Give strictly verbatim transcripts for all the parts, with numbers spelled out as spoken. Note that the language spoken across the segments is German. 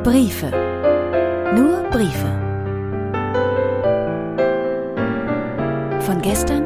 Briefe. Nur Briefe. Von gestern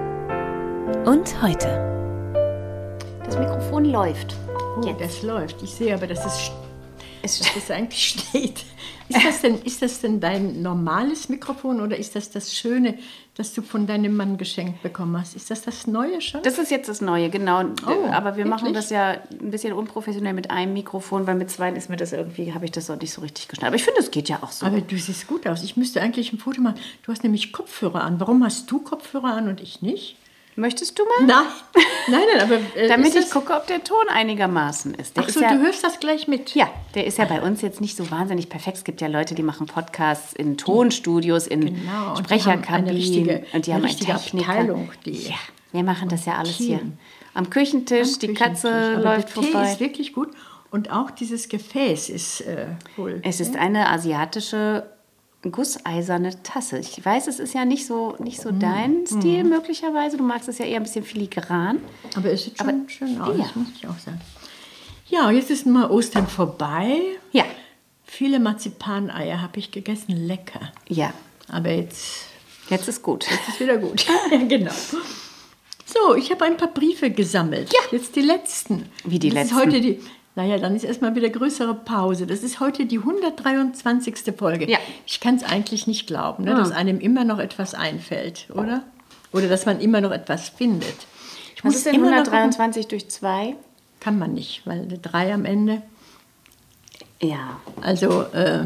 und heute. Das Mikrofon läuft. Oh, Jetzt. Das läuft. Ich sehe aber, dass es, es, dass es eigentlich steht. Ist das, denn, ist das denn dein normales Mikrofon oder ist das das Schöne, das du von deinem Mann geschenkt bekommen hast? Ist das das Neue schon? Das ist jetzt das Neue, genau. Oh, aber wir machen wirklich? das ja ein bisschen unprofessionell mit einem Mikrofon, weil mit zwei ist mir das irgendwie, habe ich das auch nicht so richtig geschnallt. Aber ich finde, es geht ja auch so. Aber du siehst gut aus. Ich müsste eigentlich ein Foto machen. Du hast nämlich Kopfhörer an. Warum hast du Kopfhörer an und ich nicht? Möchtest du mal? Nein, nein, nein, aber... Äh, Damit ist ich das, gucke, ob der Ton einigermaßen ist. Der ach ist so, ja, du hörst das gleich mit. Ja, der ist ja bei uns jetzt nicht so wahnsinnig perfekt. Es gibt ja Leute, die machen Podcasts in Tonstudios, in Genau, und die haben eine Sprecherkabinen. richtige, und die eine haben einen richtige Techniker. Abteilung. Die Ja, wir machen das ja alles Team. hier. Am Küchentisch, Am die Küchentisch. Katze Aber läuft der Tee vorbei. ist wirklich gut und auch dieses Gefäß ist äh, wohl... Es ist eine asiatische gusseiserne Tasse. Ich weiß, es ist ja nicht so, nicht so dein Stil möglicherweise. Du magst es ja eher ein bisschen filigran. Aber es sieht schon Aber- schön aus, ja. muss ich auch sagen. Ja, jetzt ist mal Ostern vorbei. Ja, Viele Marzipaneier habe ich gegessen, lecker. ja. Aber jetzt Jetzt ist gut. ist wieder gut. ja, genau. So, ich habe ein paar Briefe gesammelt. Ja. Jetzt die letzten. Wie die das letzten? Ist heute die, naja, dann ist erstmal wieder größere Pause. Das ist heute die hundertdreiundzwanzigste Folge. Ja. Ich kann es eigentlich nicht glauben, ne, Ah. dass einem immer noch etwas einfällt, oder? Oder dass man immer noch etwas findet. Ich Was ist denn immer noch gucken- hundertdreiundzwanzig durch zwei? Kann man nicht, weil eine drei am Ende. Ja. Also, äh,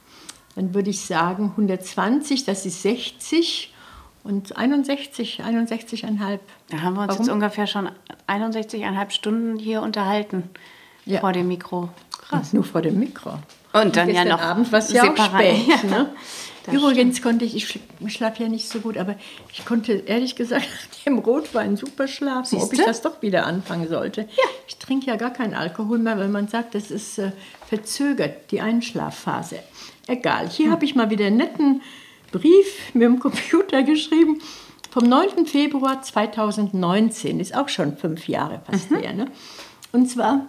dann würde ich sagen, hundertzwanzig, das ist sechzig und einundsechzig, einundsechzig Komma fünf. Da haben wir uns Warum? jetzt ungefähr schon einundsechzig Komma fünf Stunden hier unterhalten Ja. vor dem Mikro. Krass. Nur vor dem Mikro. Und dann ja gestern noch Abend war es ja auch separat. spät. Ja, Ne? das Übrigens konnte ich, ich schla- schlafe ja nicht so gut, aber ich konnte ehrlich gesagt nach dem Rotwein super schlafen, ob ich Siehste? das doch wieder anfangen sollte. Ja. Ich trinke ja gar keinen Alkohol mehr, weil man sagt, das ist äh, verzögert, die Einschlafphase. Egal, hier Hm. habe ich mal wieder einen netten Brief mit dem Computer geschrieben. Vom neunten Februar zweitausendneunzehn, ist auch schon fünf Jahre fast Mhm. her. Ne? Und zwar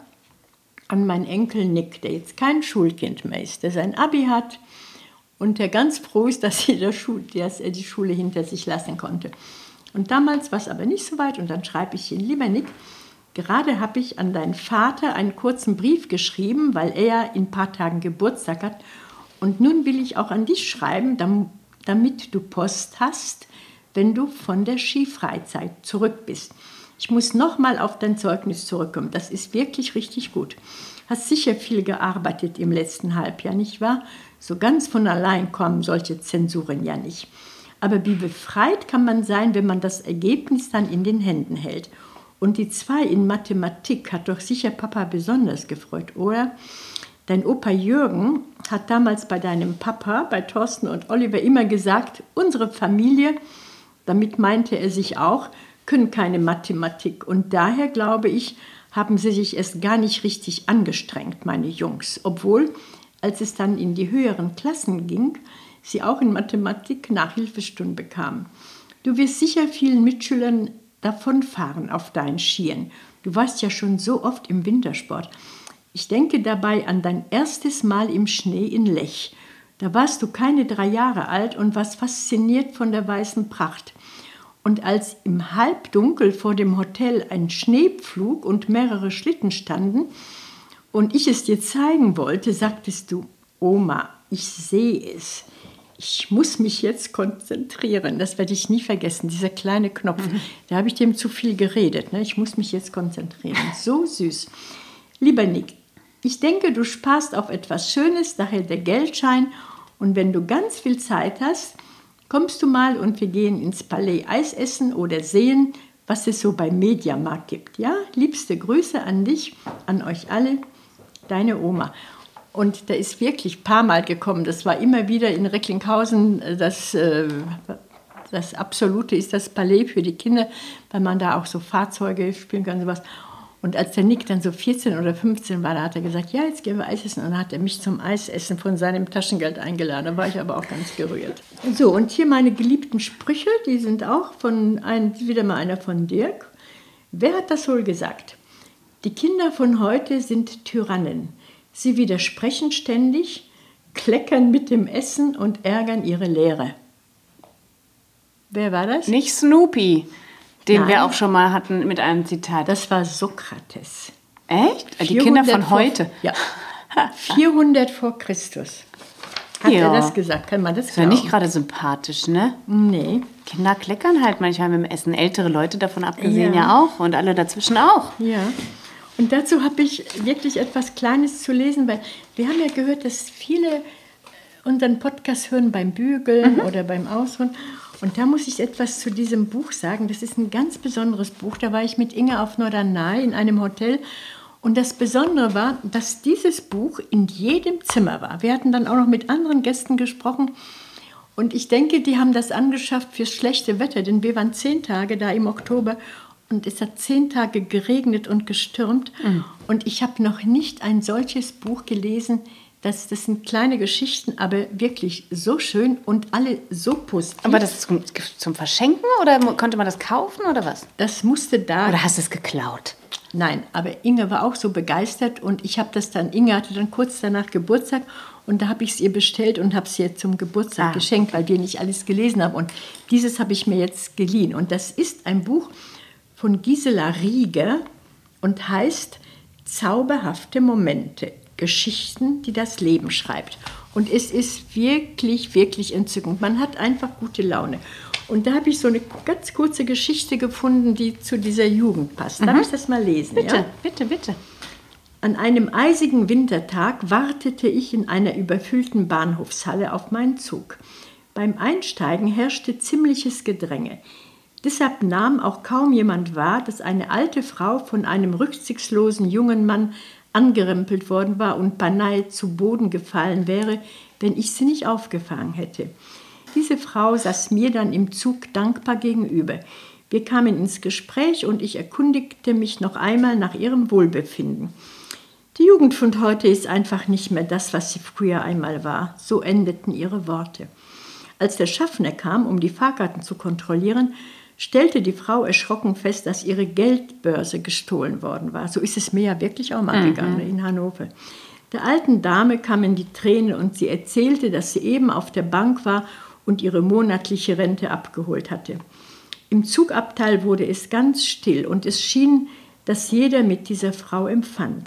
an meinen Enkel Nick, der jetzt kein Schulkind mehr ist, der sein Abi hat und der ganz froh ist, dass, sie der Schul- dass er die Schule hinter sich lassen konnte. Und damals war es aber nicht so weit und dann schreibe ich ihn, lieber Nick, gerade habe ich an deinen Vater einen kurzen Brief geschrieben, weil er in ein paar Tagen Geburtstag hat. Und nun will ich auch an dich schreiben, dam- damit du Post hast, wenn du von der Skifreizeit zurück bist. Ich muss nochmal auf dein Zeugnis zurückkommen. Das ist wirklich richtig gut. Hast sicher viel gearbeitet im letzten Halbjahr, nicht wahr? So ganz von allein kommen solche Zensuren ja nicht. Aber wie befreit kann man sein, wenn man das Ergebnis dann in den Händen hält? Und die zwei in Mathematik hat doch sicher Papa besonders gefreut, oder? Dein Opa Jürgen hat damals bei deinem Papa, bei Thorsten und Oliver, immer gesagt, unsere Familie, damit meinte er sich auch, können keine Mathematik. Und daher, glaube ich, haben sie sich erst gar nicht richtig angestrengt, meine Jungs. Obwohl, als es dann in die höheren Klassen ging, sie auch in Mathematik Nachhilfestunden bekamen. Du wirst sicher vielen Mitschülern davonfahren auf deinen Skiern. Du warst ja schon so oft im Wintersport. Ich denke dabei an dein erstes Mal im Schnee in Lech. Da warst du keine drei Jahre alt und warst fasziniert von der weißen Pracht. Und als im Halbdunkel vor dem Hotel ein Schneepflug und mehrere Schlitten standen und ich es dir zeigen wollte, sagtest du, Oma, ich sehe es. Ich muss mich jetzt konzentrieren. Das werde ich nie vergessen, dieser kleine Knopf. Mhm. Da habe ich dem zu viel geredet. Ne? Ich muss mich jetzt konzentrieren. So süß. Lieber Nick, ich denke, du sparst auf etwas Schönes, daher der Geldschein. Und wenn du ganz viel Zeit hast, kommst du mal und wir gehen ins Palais Eis essen oder sehen, was es so beim Mediamarkt gibt. Ja, liebste Grüße an dich, an euch alle, deine Oma. Und da ist wirklich ein paar Mal gekommen. Das war immer wieder in Recklinghausen, das, äh, das Absolute ist das Palais für die Kinder, weil man da auch so Fahrzeuge spielen kann und sowas. Und als der Nick dann so vierzehn oder fünfzehn war, da hat er gesagt, ja, jetzt gehen wir Eis essen. Und dann hat er mich zum Eisessen von seinem Taschengeld eingeladen. Da war ich aber auch ganz gerührt. So, und hier meine geliebten Sprüche, die sind auch von, ein, wieder mal einer von Dirk. Wer hat das wohl gesagt? Die Kinder von heute sind Tyrannen. Sie widersprechen ständig, kleckern mit dem Essen und ärgern ihre Lehre. Wer war das? Nicht Snoopy, den Nein. wir auch schon mal hatten mit einem Zitat. Das war Sokrates. Echt? Die Kinder von vor, heute. Ja, vierhundert vor Christus. Hat Ja. er das gesagt? Kann man das Das wäre glauben? nicht gerade sympathisch, ne? Nee. Kinder kleckern halt manchmal mit dem Essen. Ältere Leute davon abgesehen ja, Ja. auch. Und alle dazwischen auch. Ja. Und dazu habe ich wirklich etwas Kleines zu lesen, weil wir haben ja gehört, dass viele unseren Podcast hören beim Bügeln mhm. oder beim Ausruhen. Und da muss ich etwas zu diesem Buch sagen. Das ist ein ganz besonderes Buch. Da war ich mit Inge auf Norderney in einem Hotel. Und das Besondere war, dass dieses Buch in jedem Zimmer war. Wir hatten dann auch noch mit anderen Gästen gesprochen. Und ich denke, die haben das angeschafft fürs schlechte Wetter. Denn wir waren zehn Tage da im Oktober. Und es hat zehn Tage geregnet und gestürmt. Mhm. Und ich habe noch nicht ein solches Buch gelesen. Das, das sind kleine Geschichten, aber wirklich so schön und alle so positiv. Aber das ist zum, zum Verschenken oder konnte man das kaufen oder was? Das musste da... Oder hast du es geklaut? Nein, aber Inge war auch so begeistert und ich habe das dann, Inge hatte dann kurz danach Geburtstag und da habe ich es ihr bestellt und habe es ihr zum Geburtstag ah. geschenkt, weil wir nicht alles gelesen haben. Und dieses habe ich mir jetzt geliehen. Und das ist ein Buch von Gisela Rieger und heißt Zauberhafte Momente, Geschichten, die das Leben schreibt. Und es ist wirklich, wirklich entzückend. Man hat einfach gute Laune. Und da habe ich so eine ganz kurze Geschichte gefunden, die zu dieser Jugend passt. Darf mhm. ich das mal lesen? Bitte, ja? bitte, bitte. An einem eisigen Wintertag wartete ich in einer überfüllten Bahnhofshalle auf meinen Zug. Beim Einsteigen herrschte ziemliches Gedränge. Deshalb nahm auch kaum jemand wahr, dass eine alte Frau von einem rücksichtslosen jungen Mann angerempelt worden war und beinahe zu Boden gefallen wäre, wenn ich sie nicht aufgefangen hätte. Diese Frau saß mir dann im Zug dankbar gegenüber. Wir kamen ins Gespräch und ich erkundigte mich noch einmal nach ihrem Wohlbefinden. Die Jugend von heute ist einfach nicht mehr das, was sie früher einmal war. So endeten ihre Worte. Als der Schaffner kam, um die Fahrkarten zu kontrollieren, stellte die Frau erschrocken fest, dass ihre Geldbörse gestohlen worden war. So ist es mir ja wirklich auch mal mhm. gegangen in Hannover. Der alten Dame kamen die Tränen und sie erzählte, dass sie eben auf der Bank war und ihre monatliche Rente abgeholt hatte. Im Zugabteil wurde es ganz still und es schien, dass jeder mit dieser Frau empfand.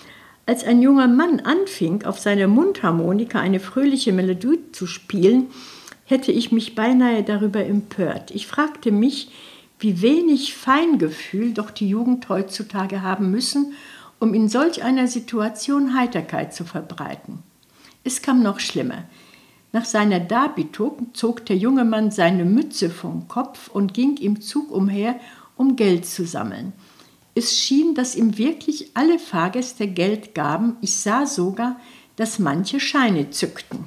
Als ein junger Mann anfing, auf seiner Mundharmonika eine fröhliche Melodie zu spielen, hätte ich mich beinahe darüber empört. Ich fragte mich, wie wenig Feingefühl doch die Jugend heutzutage haben müssen, um in solch einer Situation Heiterkeit zu verbreiten. Es kam noch schlimmer. Nach seiner Darbietung zog der junge Mann seine Mütze vom Kopf und ging im Zug umher, um Geld zu sammeln. Es schien, dass ihm wirklich alle Fahrgäste Geld gaben. Ich sah sogar, dass manche Scheine zückten.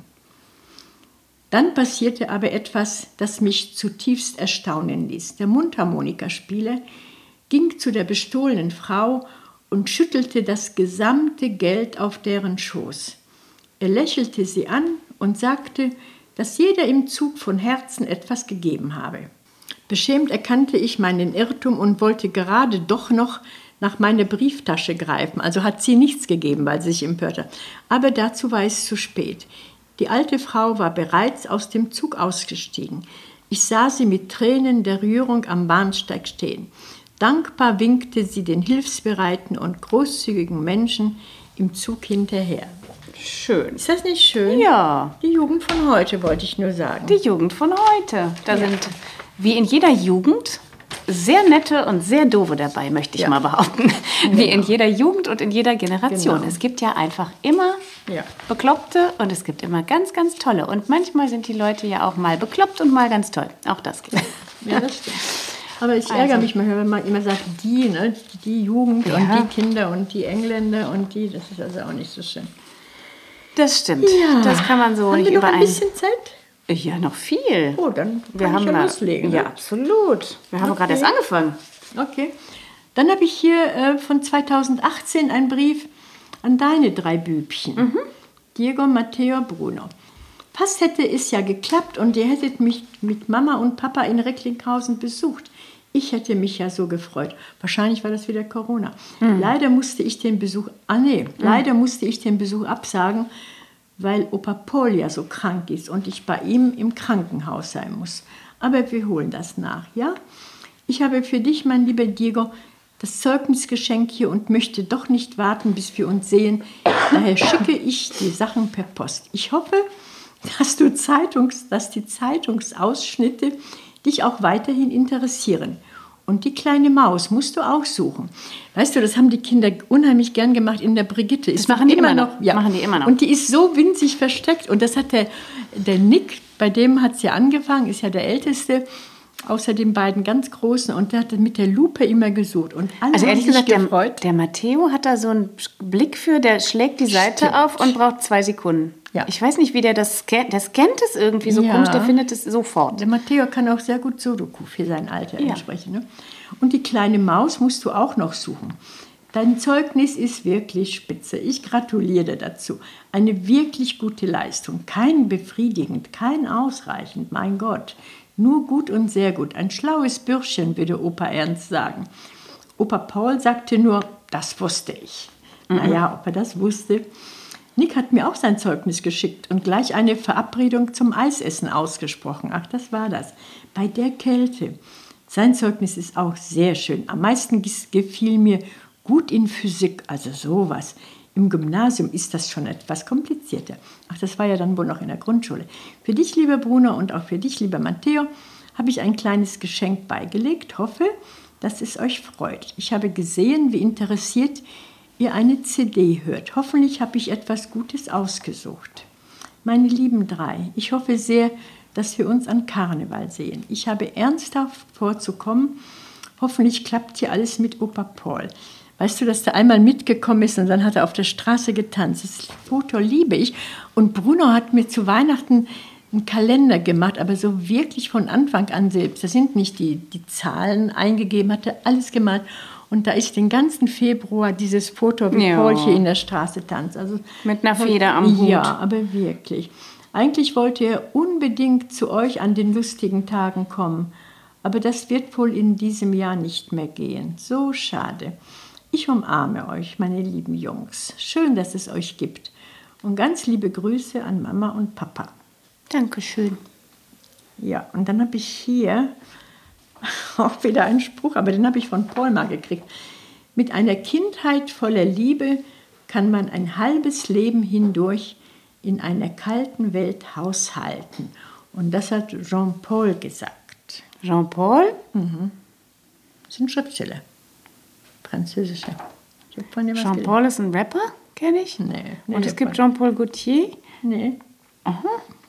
Dann passierte aber etwas, das mich zutiefst erstaunen ließ. Der Mundharmonikaspieler ging zu der bestohlenen Frau und schüttelte das gesamte Geld auf deren Schoß. Er lächelte sie an und sagte, dass jeder im Zug von Herzen etwas gegeben habe. Beschämt erkannte ich meinen Irrtum und wollte gerade doch noch nach meiner Brieftasche greifen. Also hat sie nichts gegeben, weil sie sich empörte. Aber dazu war es zu spät. Die alte Frau war bereits aus dem Zug ausgestiegen. Ich sah sie mit Tränen der Rührung am Bahnsteig stehen. Dankbar winkte sie den hilfsbereiten und großzügigen Menschen im Zug hinterher. Schön. Ist das nicht schön? Ja. Die Jugend von heute, wollte ich nur sagen. Die Jugend von heute. Da ja. sind, wie in jeder Jugend, sehr nette und sehr doofe dabei, möchte ich ja. mal behaupten. Genau. Wie in jeder Jugend und in jeder Generation. Genau. Es gibt ja einfach immer ja. Bekloppte und es gibt immer ganz, ganz tolle. Und manchmal sind die Leute ja auch mal bekloppt und mal ganz toll. Auch das geht. Ja, das stimmt. Aber ich ärgere also, mich manchmal, wenn man immer sagt, die, ne, die Jugend ja. und die Kinder und die Engländer und die, das ist also auch nicht so schön. Das stimmt. Ja. Das kann man so haben nicht wir noch überein... ein bisschen Zeit? Ja, noch viel. Oh, dann wir kann haben ich ja mal, loslegen. Ja, ne? absolut. Wir haben okay. gerade erst angefangen. Okay. Dann habe ich hier äh, von zweitausendachtzehn einen Brief an deine drei Bübchen. Mhm. Diego, Matteo, Bruno. Fast hätte es ja geklappt und ihr hättet mich mit Mama und Papa in Recklinghausen besucht. Ich hätte mich ja so gefreut. Wahrscheinlich war das wieder Corona. Mhm. Leider musste ich den Besuch, ah nee, mhm. leider musste ich den Besuch absagen, weil Opa Paul ja so krank ist und ich bei ihm im Krankenhaus sein muss. Aber wir holen das nach, ja? Ich habe für dich, mein lieber Diego, das Zeugnisgeschenk hier und möchte doch nicht warten, bis wir uns sehen. Daher schicke ich die Sachen per Post. Ich hoffe, dass, du Zeitungs, dass die Zeitungsausschnitte dich auch weiterhin interessieren. Und die kleine Maus musst du auch suchen. Weißt du, das haben die Kinder unheimlich gern gemacht in der Brigitte. Das machen die immer noch. Ja. Machen die immer noch. Und die ist so winzig versteckt. Und das hat der, der Nick, bei dem hat es ja angefangen, ist ja der Älteste, außer den beiden ganz Großen. Und der hat mit der Lupe immer gesucht. Und alle also ehrlich gesagt, der, gefreut. der Matteo hat da so einen Blick für, der schlägt die Seite Stimmt. auf und braucht zwei Sekunden. Ja. Ich weiß nicht, wie der das scannt. Der scannt es irgendwie so ja. komisch, der findet es sofort. Der Matteo kann auch sehr gut Sudoku für sein Alter ja. entsprechen. Ne? Und die kleine Maus musst du auch noch suchen. Dein Zeugnis ist wirklich spitze. Ich gratuliere dazu. Eine wirklich gute Leistung. Kein befriedigend, kein ausreichend, mein Gott. Nur gut und sehr gut. Ein schlaues Bürschchen, würde Opa Ernst sagen. Opa Paul sagte nur, das wusste ich. Mhm. Naja, ob er das wusste. Nick hat mir auch sein Zeugnis geschickt und gleich eine Verabredung zum Eisessen ausgesprochen. Ach, das war das. Bei der Kälte. Sein Zeugnis ist auch sehr schön. Am meisten gefiel mir gut in Physik, also sowas. Im Gymnasium ist das schon etwas komplizierter. Ach, das war ja dann wohl noch in der Grundschule. Für dich, lieber Bruno, und auch für dich, lieber Matteo, habe ich ein kleines Geschenk beigelegt. Hoffe, dass es euch freut. Ich habe gesehen, wie interessiert ihr eine C D hört. Hoffentlich habe ich etwas Gutes ausgesucht. Meine lieben drei, ich hoffe sehr, dass wir uns an Karneval sehen. Ich habe ernsthaft vorzukommen. Hoffentlich klappt hier alles mit Opa Paul. Weißt du, dass der einmal mitgekommen ist und dann hat er auf der Straße getanzt. Das Foto liebe ich. Und Bruno hat mir zu Weihnachten einen Kalender gemacht, aber so wirklich von Anfang an selbst. Da sind nicht die, die Zahlen eingegeben, hat er alles gemalt. Und da ist den ganzen Februar dieses Foto, wie ja. Paul hier in der Straße tanzt. Also, mit einer Feder am Hut. Ja, aber wirklich. Eigentlich wollte er unbedingt zu euch an den lustigen Tagen kommen. Aber das wird wohl in diesem Jahr nicht mehr gehen. So schade. Ich umarme euch, meine lieben Jungs. Schön, dass es euch gibt. Und ganz liebe Grüße an Mama und Papa. Dankeschön. Ja, und dann habe ich hier auch wieder einen Spruch, aber den habe ich von Paul mal gekriegt. Mit einer Kindheit voller Liebe kann man ein halbes Leben hindurch in einer kalten Welt haushalten. Und das hat Jean-Paul gesagt. Jean-Paul? Mhm. Das ist ein Schriftsteller. Französischer. Jean-Paul ist ein Rapper, kenne ich. Nee, nee, und es gibt Jean-Paul Gaultier. Nee. Aha.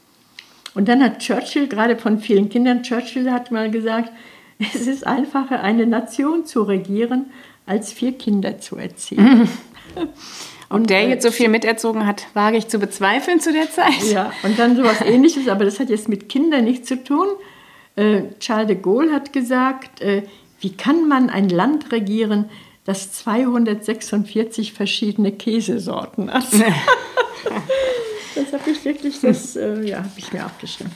Und dann hat Churchill, gerade von vielen Kindern, Churchill hat mal gesagt, es ist einfacher, eine Nation zu regieren, als vier Kinder zu erziehen. Ob der jetzt so viel miterzogen hat, wage ich zu bezweifeln zu der Zeit. Ja, und dann sowas Ähnliches, aber das hat jetzt mit Kindern nichts zu tun. Äh, Charles de Gaulle hat gesagt, äh, wie kann man ein Land regieren, das zweihundertsechsundvierzig verschiedene Käsesorten hat? Das habe ich wirklich, das äh, ja, habe ich mir aufgeschrieben.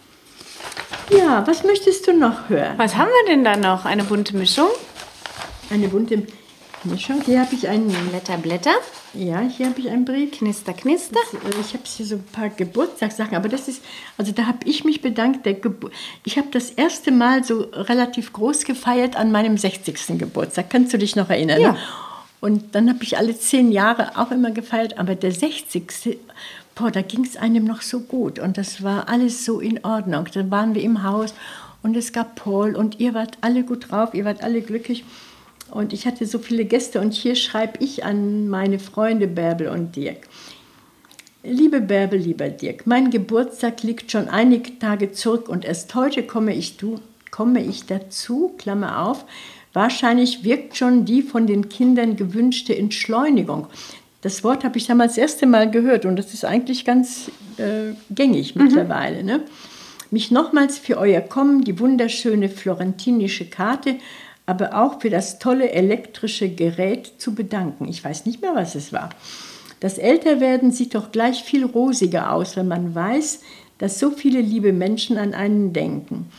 Ja, was möchtest du noch hören? Was haben wir denn da noch? Eine bunte Mischung? Eine bunte Mischung. Hier habe ich einen... Blätter, Blätter. Ja, hier habe ich einen Brief. Knister, knister. Das, äh, ich habe hier so ein paar Geburtstagssachen, aber das ist, also da habe ich mich bedankt. Der Gebur- ich habe das erste Mal so relativ groß gefeiert an meinem sechzigsten Geburtstag. Kannst du dich noch erinnern? Ja. Ne? Und dann habe ich alle zehn Jahre auch immer gefeiert, aber der sechzigste Boah, da ging es einem noch so gut und das war alles so in Ordnung. Dann waren wir im Haus und es gab Paul und ihr wart alle gut drauf, ihr wart alle glücklich. Und ich hatte so viele Gäste und hier schreibe ich an meine Freunde Bärbel und Dirk. Liebe Bärbel, lieber Dirk, mein Geburtstag liegt schon einige Tage zurück und erst heute komme ich, du, komme ich dazu, Klammer auf, wahrscheinlich wirkt schon die von den Kindern gewünschte Entschleunigung. Das Wort habe ich damals das erste Mal gehört und das ist eigentlich ganz äh, gängig mittlerweile. Mhm. Ne? Mich nochmals für euer Kommen, die wunderschöne florentinische Karte, aber auch für das tolle elektrische Gerät zu bedanken. Ich weiß nicht mehr, was es war. Das Älterwerden sieht doch gleich viel rosiger aus, wenn man weiß, dass so viele liebe Menschen an einen denken.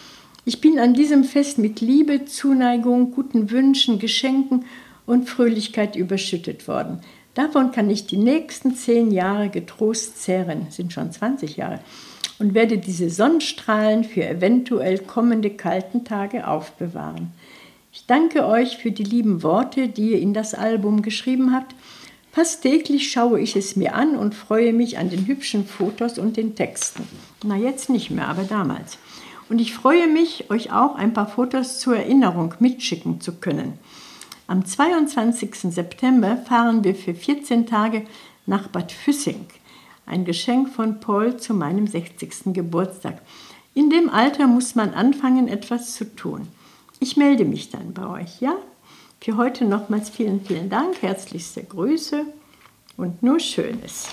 Ich bin an diesem Fest mit Liebe, Zuneigung, guten Wünschen, Geschenken und Fröhlichkeit überschüttet worden. Davon kann ich die nächsten zehn Jahre getrost zehren, sind schon zwanzig Jahre, und werde diese Sonnenstrahlen für eventuell kommende kalten Tage aufbewahren. Ich danke euch für die lieben Worte, die ihr in das Album geschrieben habt. Fast täglich schaue ich es mir an und freue mich an den hübschen Fotos und den Texten. Na, jetzt nicht mehr, aber damals. Und ich freue mich, euch auch ein paar Fotos zur Erinnerung mitschicken zu können. Am zweiundzwanzigsten September fahren wir für vierzehn Tage nach Bad Füssing. Ein Geschenk von Paul zu meinem sechzigsten Geburtstag. In dem Alter muss man anfangen, etwas zu tun. Ich melde mich dann bei euch, ja? Für heute nochmals vielen, vielen Dank, herzlichste Grüße und nur Schönes.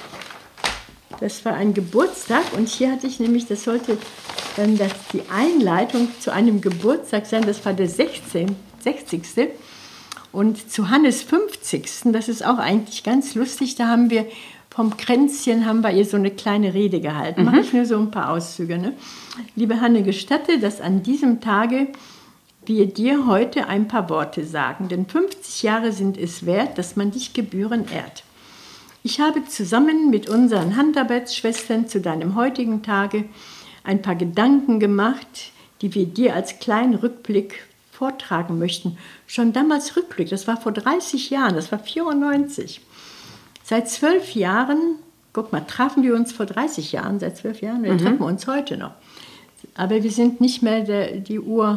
Das war ein Geburtstag und hier hatte ich nämlich, das sollte dann das, die Einleitung zu einem Geburtstag sein, das war der sechzigste Und zu Hannes fünfzigsten, das ist auch eigentlich ganz lustig, da haben wir vom Kränzchen, haben wir ihr so eine kleine Rede gehalten. Mhm. Mache ich nur so ein paar Auszüge. Ne? Liebe Hanne, gestatte, dass an diesem Tage wir dir heute ein paar Worte sagen, denn fünfzig Jahre sind es wert, dass man dich gebührend ehrt. Ich habe zusammen mit unseren Handarbeitsschwestern zu deinem heutigen Tage ein paar Gedanken gemacht, die wir dir als kleinen Rückblick vortragen möchten. Schon damals Rückblick, das war vor dreißig Jahren, das war vierundneunzig. Seit zwölf Jahren, guck mal, trafen wir uns vor dreißig Jahren, seit zwölf Jahren, wir mhm. treffen uns heute noch. Aber wir sind nicht mehr der, die Uhr...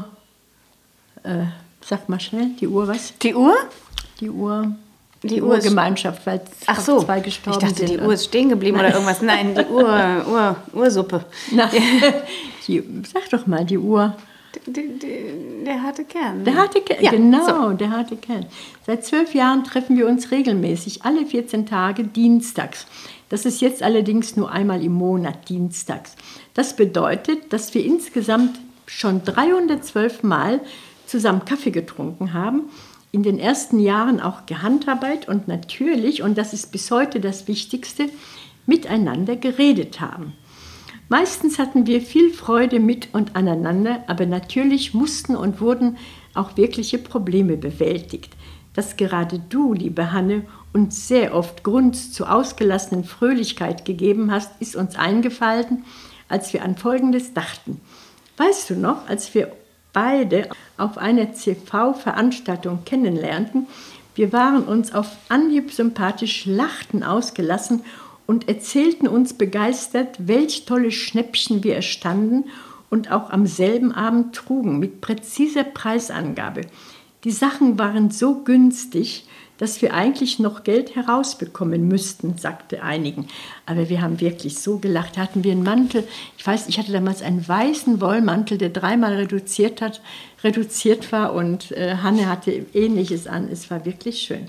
Äh, sag mal schnell, die Uhr was? Die Uhr? Die Uhr, die, die Uhr Urgemeinschaft, weil Ach so, zwei gestorben ich dachte, sind. Die Uhr ist stehen geblieben oder irgendwas. Nein, die Uhr, Uhr, Ursuppe. Na, die, sag doch mal, die Uhr. Die, die, der harte Kern. Der harte Kern, ja, genau, so. Der harte Kern. Seit zwölf Jahren treffen wir uns regelmäßig, alle vierzehn Tage dienstags. Das ist jetzt allerdings nur einmal im Monat dienstags. Das bedeutet, dass wir insgesamt schon dreihundertzwölf Mal zusammen Kaffee getrunken haben, in den ersten Jahren auch gehandarbeitet und natürlich, und das ist bis heute das Wichtigste, miteinander geredet haben. Meistens hatten wir viel Freude mit und aneinander, aber natürlich mussten und wurden auch wirkliche Probleme bewältigt. Dass gerade du, liebe Hanne, uns sehr oft Grund zur ausgelassenen Fröhlichkeit gegeben hast, ist uns eingefallen, als wir an Folgendes dachten. Weißt du noch, als wir beide auf einer C V-Veranstaltung kennenlernten. Wir waren uns auf Anhieb sympathisch, lachten ausgelassen und erzählten uns begeistert, welch tolle Schnäppchen wir erstanden und auch am selben Abend trugen, mit präziser Preisangabe. Die Sachen waren so günstig, dass wir eigentlich noch Geld herausbekommen müssten, sagte einigen. Aber wir haben wirklich so gelacht. Hatten wir einen Mantel, ich weiß, ich hatte damals einen weißen Wollmantel, der dreimal reduziert hat, reduziert war und äh, Hanne hatte Ähnliches an. Es war wirklich schön.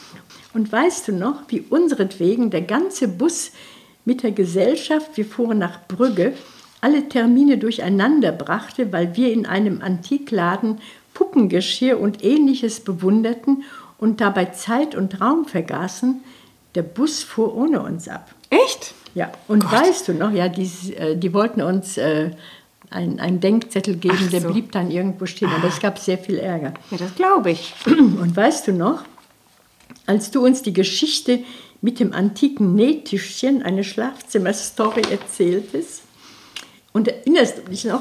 Und weißt du noch, wie unseretwegen der ganze Bus mit der Gesellschaft, wir fuhren nach Brügge, alle Termine durcheinander brachte, weil wir in einem Antikladen Puppengeschirr und Ähnliches bewunderten und dabei Zeit und Raum vergaßen. Der Bus fuhr ohne uns ab. Echt? Ja, und Gott. Weißt du noch, ja, die, die wollten uns äh, einen, einen Denkzettel geben, Ach der so. blieb dann irgendwo stehen, aber es gab sehr viel Ärger. Ja, das glaube ich. Und weißt du noch, als du uns die Geschichte mit dem antiken Nähtischchen, eine Schlafzimmerstory erzähltest, und erinnerst du dich noch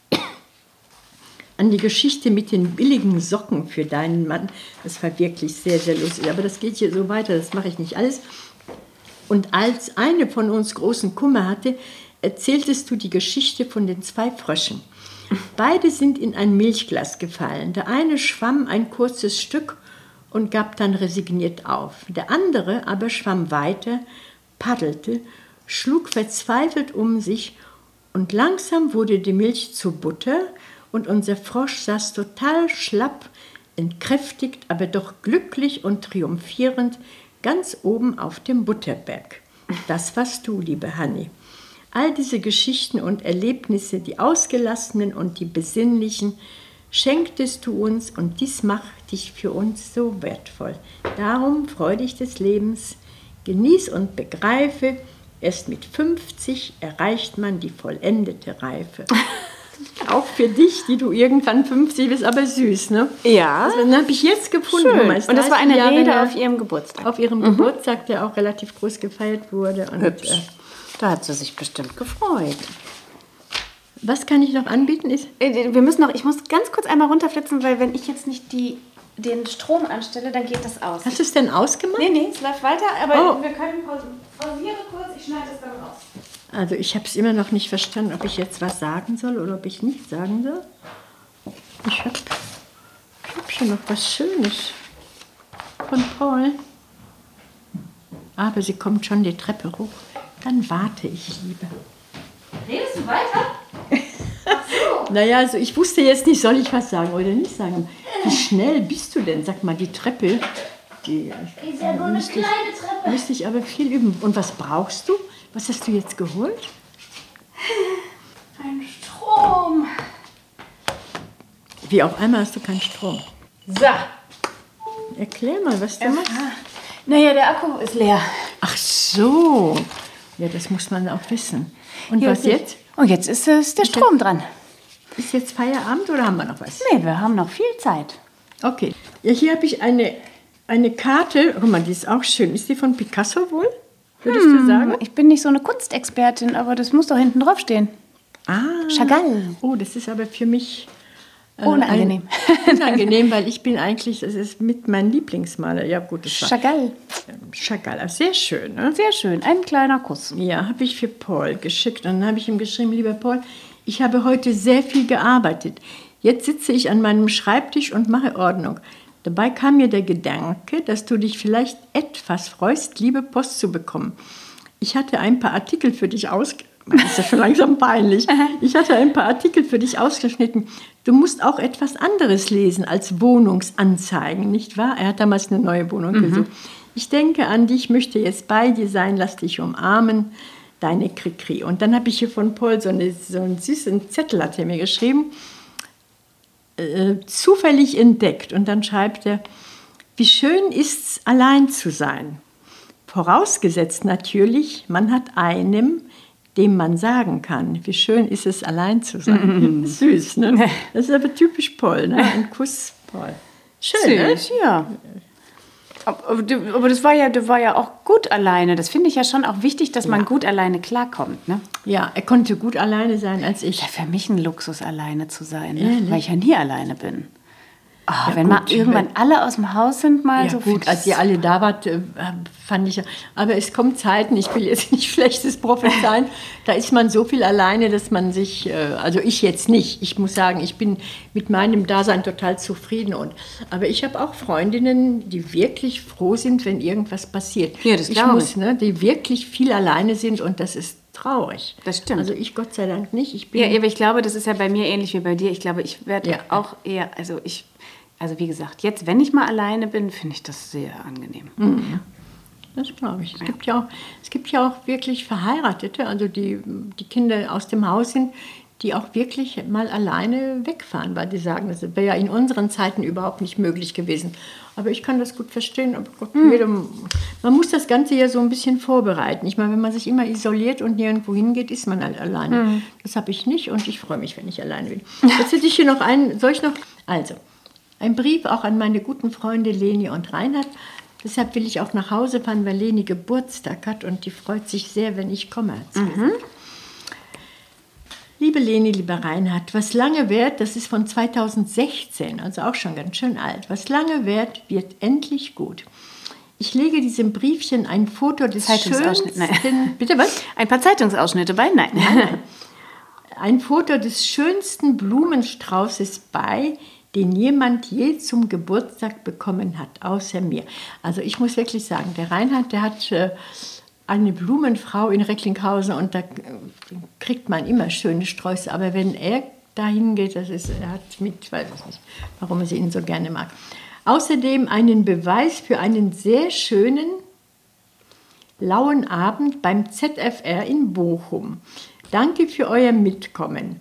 an die Geschichte mit den billigen Socken für deinen Mann. Das war wirklich sehr, sehr lustig. Aber das geht hier so weiter, das mache ich nicht alles. Und als eine von uns großen Kummer hatte, erzähltest du die Geschichte von den zwei Fröschen. Beide sind in ein Milchglas gefallen. Der eine schwamm ein kurzes Stück und gab dann resigniert auf. Der andere aber schwamm weiter, paddelte, schlug verzweifelt um sich und langsam wurde die Milch zu Butter und unser Frosch saß total schlapp, entkräftigt, aber doch glücklich und triumphierend ganz oben auf dem Butterberg. Das warst du, liebe Hanni. All diese Geschichten und Erlebnisse, die ausgelassenen und die besinnlichen, schenktest du uns und dies macht dich für uns so wertvoll. Darum freu dich des Lebens, genieß und begreife, erst mit fünfzig erreicht man die vollendete Reife. Auch für dich, die du irgendwann fünfzig bist, aber süß, ne? Ja. Also, dann habe ich jetzt gefunden. Schön. Und das war eine Jahre Rede her, auf ihrem Geburtstag. Auf ihrem mhm. Geburtstag, der auch relativ groß gefeiert wurde. Und, Hübsch. Äh, da hat sie sich bestimmt gefreut. Was kann ich noch anbieten? Ist Wir müssen noch, ich muss ganz kurz einmal runterflitzen, weil wenn ich jetzt nicht die, den Strom anstelle, dann geht das aus. Hast du es denn ausgemacht? Nee, nee, es läuft weiter, aber oh. wir können pausieren kurz, ich schneide es dann raus. Also ich habe es immer noch nicht verstanden, ob ich jetzt was sagen soll oder ob ich nicht sagen soll. Ich habe ich hab hier noch was Schönes von Paul. Aber sie kommt schon die Treppe hoch. Dann warte ich lieber. Redest du weiter? Ach so. Naja, also ich wusste jetzt nicht, soll ich was sagen oder nicht sagen. Wie schnell bist du denn? Sag mal, die Treppe. Die ist ja nur eine müsste ich, kleine Treppe. Müsste ich aber viel üben. Und was brauchst du? Was hast du jetzt geholt? Ein Strom. Wie auf einmal hast du keinen Strom. So. Erklär mal, was du Ja. machst. Naja, der Akku ist leer. Ach so. Ja, das muss man auch wissen. Und was jetzt? Und jetzt ist es der Strom dran. Ist jetzt Feierabend oder haben wir noch was? Nee, wir haben noch viel Zeit. Okay. Ja, hier habe ich eine, eine Karte. Guck mal, die ist auch schön. Ist die von Picasso wohl? Würdest hm, du sagen? Ich bin nicht so eine Kunstexpertin, aber das muss doch hinten drauf stehen. Ah. Chagall. Oh, das ist aber für mich äh, unangenehm. Ein, unangenehm, weil ich bin eigentlich, das ist mit meinem Lieblingsmaler. Ja, gut, das war Chagall. Chagall. Sehr schön, ne? Sehr schön. Ein kleiner Kuss. Ja, habe ich für Paul geschickt. Und dann habe ich ihm geschrieben, lieber Paul, ich habe heute sehr viel gearbeitet. Jetzt sitze ich an meinem Schreibtisch und mache Ordnung. Dabei kam mir der Gedanke, dass du dich vielleicht etwas freust, liebe Post zu bekommen. Ich hatte ein paar Artikel für dich ausgeschnitten. Das ist ja schon langsam peinlich. Ich hatte ein paar Artikel für dich ausgeschnitten. Du musst auch etwas anderes lesen als Wohnungsanzeigen, nicht wahr? Er hat damals eine neue Wohnung mhm. gesucht. Ich denke an dich, möchte jetzt bei dir sein, lass dich umarmen, deine Krikri. Und dann habe ich hier von Paul so, eine, so einen süßen Zettel, hat er mir geschrieben, äh, zufällig entdeckt. Und dann schreibt er, wie schön ist's, allein zu sein. Vorausgesetzt natürlich, man hat einem, dem man sagen kann, wie schön ist es, allein zu sein. Süß, ne? Das ist aber typisch Paul, ne? Ein Kuss, Paul. Schön, Süß, ne? Ja. Aber, aber das war ja, das war ja auch gut alleine. Das finde ich ja schon auch wichtig, dass man ja. gut alleine klarkommt. Ne? Ja, er konnte gut alleine sein als ich. Ja, für mich ein Luxus, alleine zu sein, ne? Ehrlich? Weil ich ja nie alleine bin. Oh, ja, wenn gut, mal irgendwann alle aus dem Haus sind, mal ja, so gut, als ihr alle da wart, äh, fand ich. Aber es kommen Zeiten, ich will jetzt nicht schlechtes prophezeien, da ist man so viel alleine, dass man sich, äh, also ich jetzt nicht. Ich muss sagen, ich bin mit meinem Dasein total zufrieden. Und, aber ich habe auch Freundinnen, die wirklich froh sind, wenn irgendwas passiert. Ja, das ich glaube muss, ich. ne, die wirklich viel alleine sind und das ist traurig. Das stimmt. Also ich Gott sei Dank nicht. Ich bin ja, aber ich glaube, das ist ja bei mir ähnlich wie bei dir. Ich glaube, ich werde Ja. auch eher, also ich, also wie gesagt, jetzt, wenn ich mal alleine bin, finde ich das sehr angenehm. Mhm. Das glaube ich. Es, ja. gibt ja auch, es gibt ja auch wirklich Verheiratete, also die, die Kinder aus dem Haus sind, die auch wirklich mal alleine wegfahren, weil die sagen, das wäre ja in unseren Zeiten überhaupt nicht möglich gewesen. Aber ich kann das gut verstehen. Aber Gott, mhm. jedem, man muss das Ganze ja so ein bisschen vorbereiten. Ich meine, wenn man sich immer isoliert und nirgendwo hingeht, ist man halt alleine. Mhm. Das habe ich nicht und ich freue mich, wenn ich alleine bin. Jetzt hätte ich hier noch einen, soll ich noch? Also, ein Brief auch an meine guten Freunde Leni und Reinhard. Deshalb will ich auch nach Hause fahren, weil Leni Geburtstag hat und die freut sich sehr, wenn ich komme. Mhm. Liebe Leni, lieber Reinhard, was lange währt, das ist von zweitausendsechzehn, also auch schon ganz schön alt. Was lange währt, wird endlich gut. Ich lege diesem Briefchen ein Foto des schönsten... Nein. Bitte was? Ein paar Zeitungsausschnitte bei? Nein. Nein, nein. Ein Foto des schönsten Blumenstraußes bei, den jemand je zum Geburtstag bekommen hat, außer mir. Also ich muss wirklich sagen, der Reinhard, der hat äh, eine Blumenfrau in Recklinghausen und da kriegt man immer schöne Sträuße. Aber wenn er dahin geht, das ist, er hat mit, ich weiß es nicht, warum er sie ihn so gerne mag. Außerdem einen Beweis für einen sehr schönen, lauen Abend beim Z F R in Bochum. Danke für euer Mitkommen.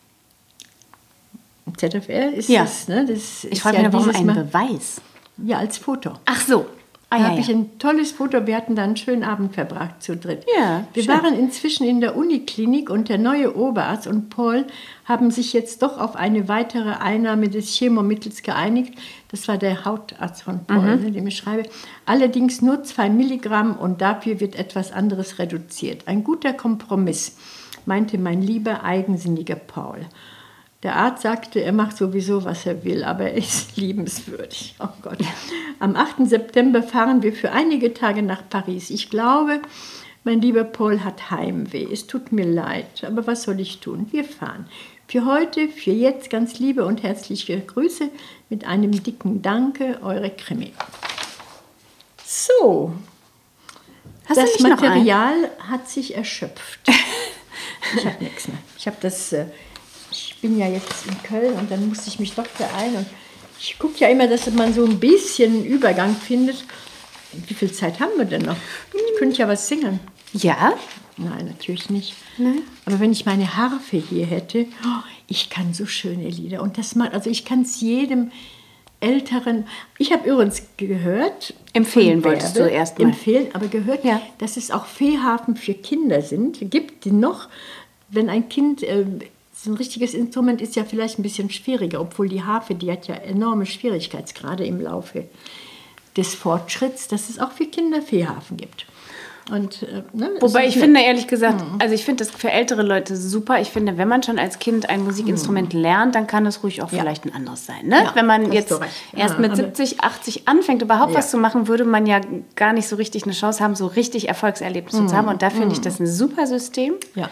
Z F R ist ja. das, ne? Das ich frage mich, ja, warum ein Beweis? Ja, als Foto. Ach so. Da Ah, ja, habe ich ja. ein tolles Foto. Wir hatten da einen schönen Abend verbracht zu dritt. Ja, wir schön. waren inzwischen in der Uniklinik und der neue Oberarzt und Paul haben sich jetzt doch auf eine weitere Einnahme des Chemomittels geeinigt. Das war der Hautarzt von Paul, Mhm. ne, dem ich schreibe. Allerdings nur zwei Milligramm und dafür wird etwas anderes reduziert. Ein guter Kompromiss, meinte mein lieber, eigensinniger Paul. Der Arzt sagte, er macht sowieso, was er will, aber er ist liebenswürdig. Oh Gott. Am achten September fahren wir für einige Tage nach Paris. Ich glaube, mein lieber Paul hat Heimweh. Es tut mir leid, aber was soll ich tun? Wir fahren. Für heute, für jetzt ganz liebe und herzliche Grüße mit einem dicken Danke, eure Krimi. So, Hast das du nicht noch einen? Material hat sich erschöpft. Ich habe nichts mehr. Ich habe das... Äh, Ich bin ja jetzt in Köln und dann musste ich mich doch beeilen. Und ich gucke ja immer, dass man so ein bisschen einen Übergang findet. Wie viel Zeit haben wir denn noch? Ich könnte ja was singen. Ja? Nein, natürlich nicht. Nein. Aber wenn ich meine Harfe hier hätte, oh, ich kann so schöne Lieder. Und das macht, also ich kann es jedem Älteren. Ich habe übrigens gehört. Empfehlen von wolltest Bärbel, du erst mal. Empfehlen, aber gehört, Ja. dass es auch Fehharfen für Kinder sind. Gibt die noch, wenn ein Kind. Äh, So ein richtiges Instrument ist ja vielleicht ein bisschen schwieriger, obwohl die Harfe, die hat ja enorme Schwierigkeitsgrade im Laufe des Fortschritts, dass es auch für Kinder Fehharfen gibt. Und, äh, ne, Wobei ich nett. finde, ehrlich gesagt, also ich finde das für ältere Leute super. Ich finde, wenn man schon als Kind ein Musikinstrument lernt, dann kann es ruhig auch Ja. vielleicht ein anderes sein. Ne? Ja, wenn man hast jetzt du recht. erst Ja, mit aber- siebzig, achtzig anfängt, überhaupt Ja. was zu machen, würde man ja gar nicht so richtig eine Chance haben, so richtig Erfolgserlebnisse zu haben. Und da finde ich das ein super System. Ja.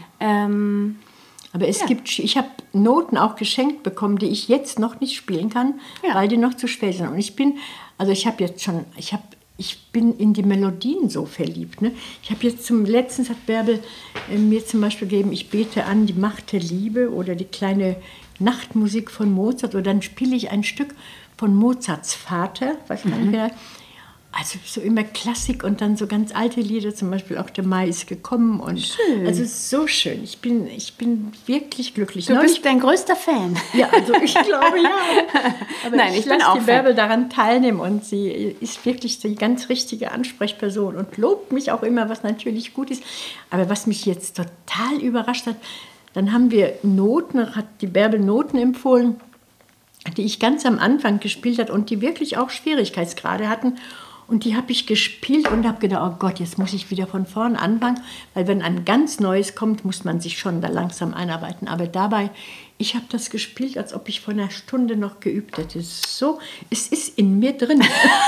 Ähm, Aber es Ja. gibt, ich habe Noten auch geschenkt bekommen, die ich jetzt noch nicht spielen kann, Ja. weil die noch zu schwer sind. Und ich bin, also ich habe jetzt schon, ich habe, ich bin in die Melodien so verliebt. Ne? Ich habe jetzt zum letztens hat Bärbel äh, mir zum Beispiel gegeben, ich bete an die Macht der Liebe oder die kleine Nachtmusik von Mozart oder dann spiele ich ein Stück von Mozarts Vater, weiß ich gar nicht mehr. Also so immer Klassik und dann so ganz alte Lieder, zum Beispiel auch Der Mai ist gekommen. Und Schön. Also so schön. Ich bin, ich bin wirklich glücklich. du Neulich- bist dein größter Fan. ja, also ich glaube ja. Aber Nein, ich bin lasse auch die Fan. Bärbel daran teilnehmen und sie ist wirklich die ganz richtige Ansprechperson und lobt mich auch immer, was natürlich gut ist. Aber was mich jetzt total überrascht hat, dann haben wir Noten, hat die Bärbel Noten empfohlen, die ich ganz am Anfang gespielt habe und die wirklich auch Schwierigkeitsgrade hatten. Und die habe ich gespielt und habe gedacht, oh Gott, jetzt muss ich wieder von vorn anfangen. Weil wenn ein ganz Neues kommt, muss man sich schon da langsam einarbeiten. Aber dabei, ich habe das gespielt, als ob ich vor einer Stunde noch geübt hätte. So, es ist in mir drin.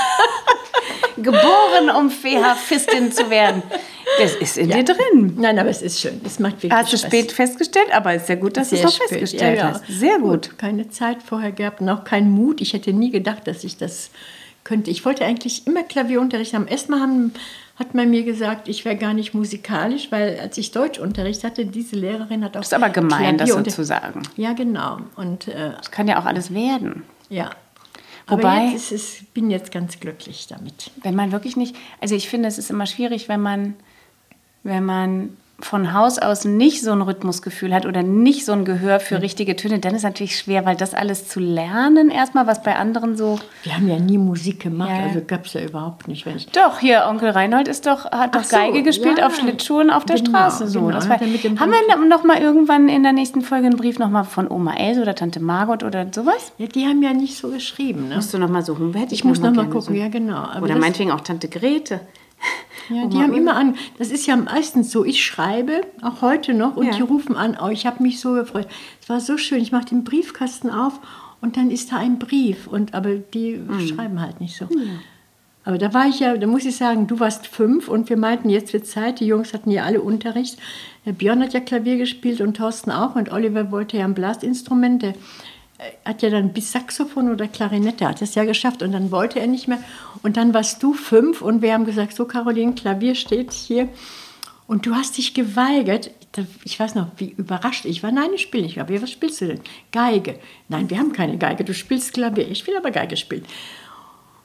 Geboren, um Fehharfistin zu werden. Das ist in dir drin. Nein, aber es ist schön. Es macht wirklich Hast du Spaß. spät festgestellt, aber ist ja gut, dass du es Sehr noch spät. festgestellt Ja, ja. hast. Sehr gut. Keine Zeit vorher gehabt und auch keinen Mut. Ich hätte nie gedacht, dass ich das könnte. Ich wollte eigentlich immer Klavierunterricht haben. Erstmal haben, hat man mir gesagt, ich wäre gar nicht musikalisch, weil als ich Deutschunterricht hatte, diese Lehrerin hat auch... Das ist aber gemein, das so Klavierunter- zu sagen. Ja, genau. Und äh, Das kann ja auch alles werden. ja. Wobei- Aber jetzt ist es, bin jetzt ganz glücklich damit. Wenn man wirklich nicht, also ich finde, es ist immer schwierig, wenn man, wenn man von Haus aus nicht so ein Rhythmusgefühl hat oder nicht so ein Gehör für richtige Töne, dann ist es natürlich schwer, weil das alles zu lernen erstmal, was bei anderen so... Wir haben ja nie Musik gemacht, Ja. also gab es ja überhaupt nicht. Wenn ich Doch, hier, Onkel Reinhold ist doch, hat doch Ach so, Geige gespielt ja. auf Schlittschuhen auf der Genau, Straße. So. genau. Das war, Hat er mit dem haben wir noch mal irgendwann in der nächsten Folge einen Brief noch mal von Oma Else oder Tante Margot oder sowas? ja, die haben ja nicht so geschrieben. Ne? Musst du noch mal suchen? Hätte Ich muss noch mal gerne gucken, so. ja genau. Aber Oder das- meinetwegen auch Tante Grete. Ja, die Oma haben Ulla. immer an. Das ist ja meistens so. Ich schreibe, auch heute noch, und Ja. die rufen an. Oh, ich habe mich so gefreut. Es war so schön. Ich mache den Briefkasten auf und dann ist da ein Brief. Und, aber die Mhm. schreiben halt nicht so. Aber da war ich ja, da muss ich sagen, du warst fünf und wir meinten, jetzt wird Zeit. Die Jungs hatten ja alle Unterricht. Der Björn hat ja Klavier gespielt und Thorsten auch. Und Oliver wollte ja ein Blasinstrument. Der hat ja dann bis Saxophon oder Klarinette, hat es ja geschafft und dann wollte er nicht mehr. Und dann warst du fünf und wir haben gesagt, so Caroline, Klavier steht hier. Und du hast dich geweigert. Ich weiß noch, wie überrascht ich war. Nein, ich spiele nicht Klavier. Was spielst du denn? Geige. Nein, wir haben keine Geige. Du spielst Klavier. Ich will aber Geige spielen.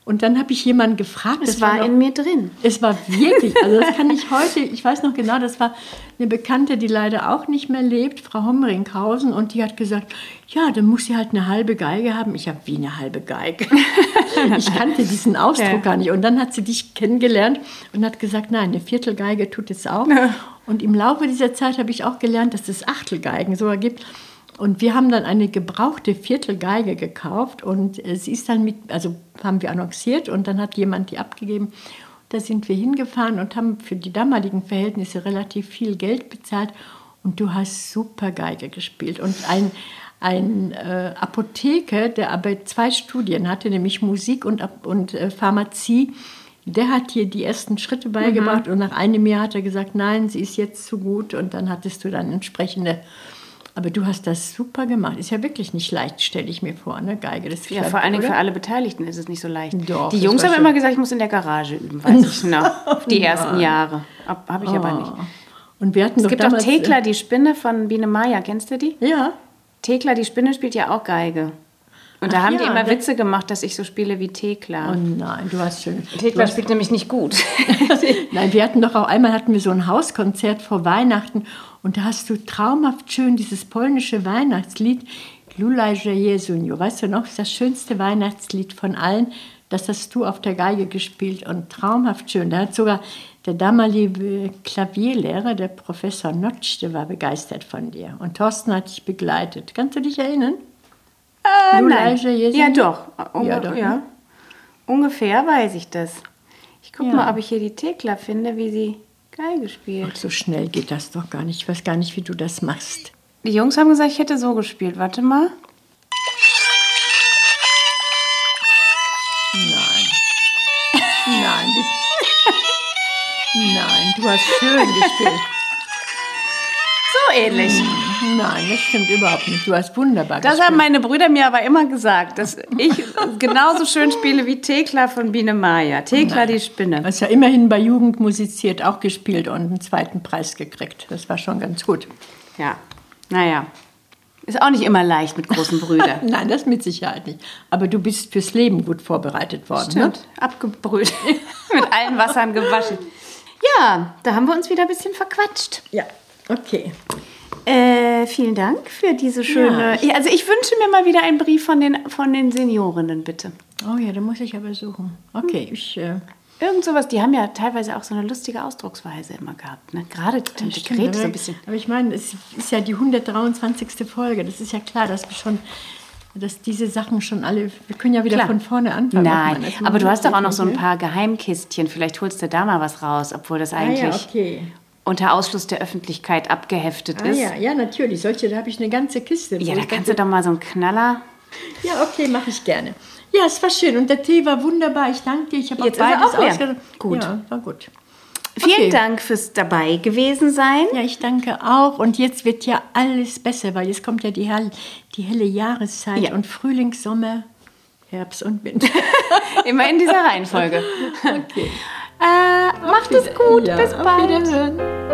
Und dann habe ich jemanden gefragt. Es war, war noch, in mir drin. Es war wirklich, also das kann ich heute, ich weiß noch genau, das war eine Bekannte, die leider auch nicht mehr lebt, Frau Hommeringhausen, und die hat gesagt, ja, dann muss sie halt eine halbe Geige haben. Ich habe wie eine halbe Geige. Ich kannte diesen Ausdruck ja. gar nicht. Und dann hat sie dich kennengelernt und hat gesagt, nein, eine Viertelgeige tut es auch. Ja. Und im Laufe dieser Zeit habe ich auch gelernt, dass es Achtelgeigen sogar gibt. Und wir haben dann eine gebrauchte Viertelgeige gekauft und sie ist dann mit, also haben wir annonciert und dann hat jemand die abgegeben. Da sind wir hingefahren und haben für die damaligen Verhältnisse relativ viel Geld bezahlt und du hast super Geige gespielt. Und ein, ein äh, Apotheker, der aber zwei Studien hatte, nämlich Musik und, und äh, Pharmazie, der hat dir die ersten Schritte beigebracht mhm. und nach einem Jahr hat er gesagt, nein, sie ist jetzt zu gut und dann hattest du dann entsprechende... Aber du hast das super gemacht. Ist ja wirklich nicht leicht, stelle ich mir vor, ne? Geige. Das ja, vor allen Dingen für alle Beteiligten ist es nicht so leicht. Doch, die Jungs haben schön. immer gesagt, ich muss in der Garage üben, weiß ich noch. Die ersten Jahre. Habe ich oh. aber nicht. Und wir hatten es gibt auch Thekla, die Spinne von Biene Maya. Kennst du die? Ja. Thekla, die Spinne, spielt ja auch Geige. Und da Ach haben ja, die immer Witze gemacht, dass ich so spiele wie Thekla. Oh nein, du hast schön. Thekla spielt nämlich nicht gut. Nein, wir hatten doch auch einmal hatten wir so ein Hauskonzert vor Weihnachten und da hast du traumhaft schön dieses polnische Weihnachtslied Lulajże Jesunio. Weißt du noch, das ist das schönste Weihnachtslied von allen. Das hast du auf der Geige gespielt und traumhaft schön. Da hat sogar der damalige Klavierlehrer, der Professor Notsch, der war begeistert von dir. Und Thorsten hat dich begleitet. Kannst du dich erinnern? Äh, nein. Ja, doch. Unge ja, doch. Ja. Ungefähr weiß ich das. Ich gucke ja. mal, ob ich hier die Thekla finde, wie sie Geige spielt. Ach, so schnell geht das doch gar nicht. Ich weiß gar nicht, wie du das machst. Die Jungs haben gesagt, ich hätte so gespielt. Warte mal. Nein. Nein. Nein, du hast schön gespielt. So ähnlich. Nein, das stimmt überhaupt nicht. Du hast wunderbar Das gespielt. haben meine Brüder mir aber immer gesagt, dass ich genauso schön spiele wie Thekla von Biene Maya. Thekla, Nein. die Spinne. Du hast ja immerhin bei Jugend musiziert, auch gespielt und einen zweiten Preis gekriegt. Das war schon ganz gut. Ja, naja. Ist auch nicht immer leicht mit großen Brüdern. Nein, das mit Sicherheit nicht. Aber du bist fürs Leben gut vorbereitet worden. Stimmt, ne? Abgebrüht. Mit allen Wassern gewaschen. Ja, da haben wir uns wieder ein bisschen verquatscht. Ja, okay. Äh, vielen Dank für diese schöne... Ja, also ich wünsche mir mal wieder einen Brief von den, von den Seniorinnen, bitte. Oh ja, da muss ich aber suchen. Okay, ich... Äh Irgend sowas, die haben ja teilweise auch so eine lustige Ausdrucksweise immer gehabt. Ne? Gerade die Tante Grete so ein bisschen. Aber ich meine, es ist ja die hundertdreiundzwanzigste Folge. Das ist ja klar, dass wir schon... dass diese Sachen schon alle... Wir können ja wieder Klar. von vorne anfangen. Nein, aber du hast doch auch noch so ein paar Geheimkistchen. Vielleicht holst du da mal was raus, obwohl das eigentlich... Ah, ja, okay. unter Ausschluss der Öffentlichkeit abgeheftet ah, ist. Ja, ja, natürlich. Solche, da habe ich eine ganze Kiste. Ja, da kannst du doch mal so einen Knaller... Ja, okay, mache ich gerne. Ja, es war schön und der Tee war wunderbar. Ich danke dir. Ich habe Jetzt auch beides ausgesucht. Gut. Ja, war gut. Vielen okay. Dank fürs dabei gewesen sein. Ja, ich danke auch. Und jetzt wird ja alles besser, weil jetzt kommt ja die, hell, die helle Jahreszeit ja. und Frühling, Sommer, Herbst und Winter. Immer in dieser Reihenfolge. Okay. Äh, macht es gut. Ja, Bis bald. Auf Wiederhören.